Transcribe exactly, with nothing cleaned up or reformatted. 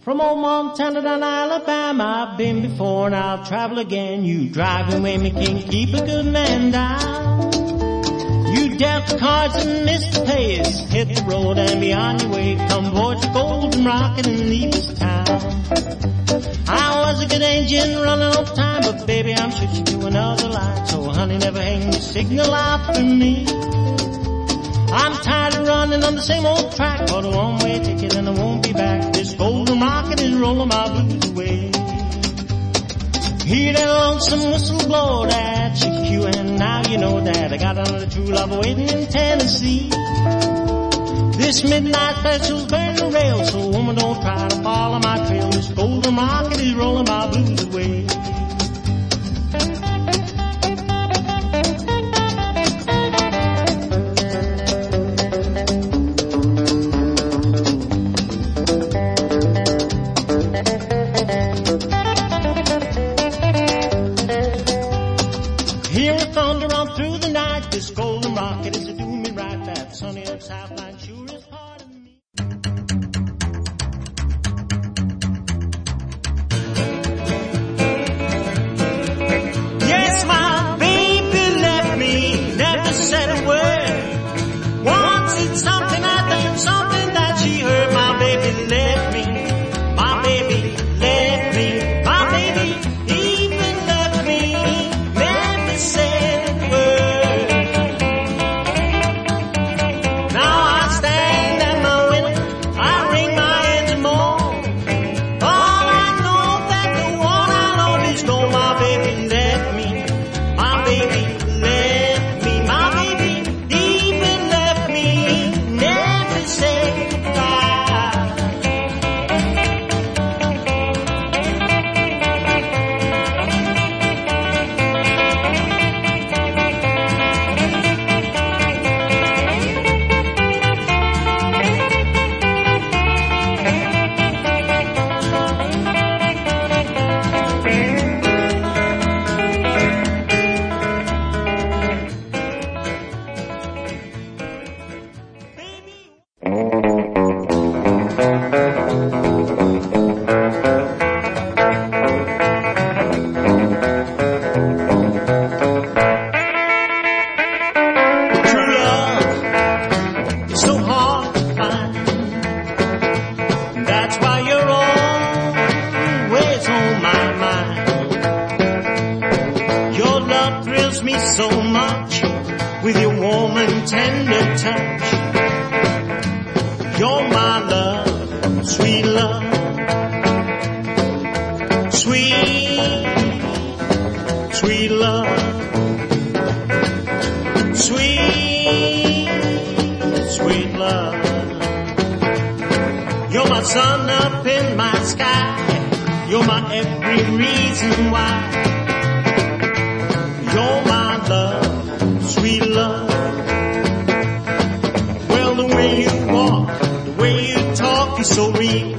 From old Montana down to Alabama, I've been before and I'll travel again. You driving when we can keep a good man down. You dealt the cards and missed the pace. Hit the road and be on your way. Come aboard the Golden Rocket and leave this town. I was a good engine running on time, but baby, I'm switching to another line. So honey, never hang the signal out for me. I'm tired of running on the same old track. Got a one-way ticket and I won't be back. This Golden Rocket is rolling my blues away. Hear that lonesome whistle blow, that Chick-a-Q, and now you know that I got another true love waiting in Tennessee. This midnight special's burning the rail, so woman, don't try to follow my trail. This Golden Rocket is rolling my blues away. Hear the thunder on through the night. This Golden Rocket is a doing me right. That sunny old Southline sure is part of me. Yes, my baby left me, never said a word. Wanted something, I done something that she heard. My baby left me, my baby left me, my baby even left me, never said a word. Now I stand at my window, I wring my hands and moan. All I know that the one I love is gone. My baby left me, my baby left me, my baby even left me, never said goodbye. True love is so hard to find. That's why you're always on my mind. Your love thrills me so much with your warm and tender touch. You're my love, sweet love, sweet, sweet love, sweet, sweet love. You're my sun up in my sky. You're my every reason why. You're my love, sweet love. Well, the way you walk, the way you talk is so real.